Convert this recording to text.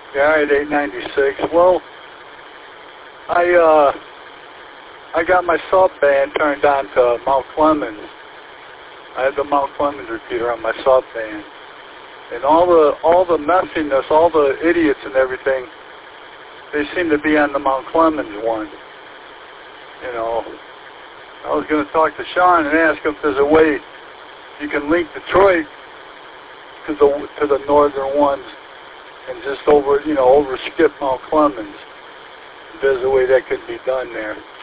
Yeah, at 896. Well, I got my sub band turned on to Mount Clemens. I had the Mount Clemens repeater on my sub band, and all the messiness, all the idiots and everything, they seem to be on the Mount Clemens one. You know, I was going to talk to Sean and ask him if there's a way you can link Detroit to the northern ones and just over skip Mount Clemens. If there's a way that could be done there.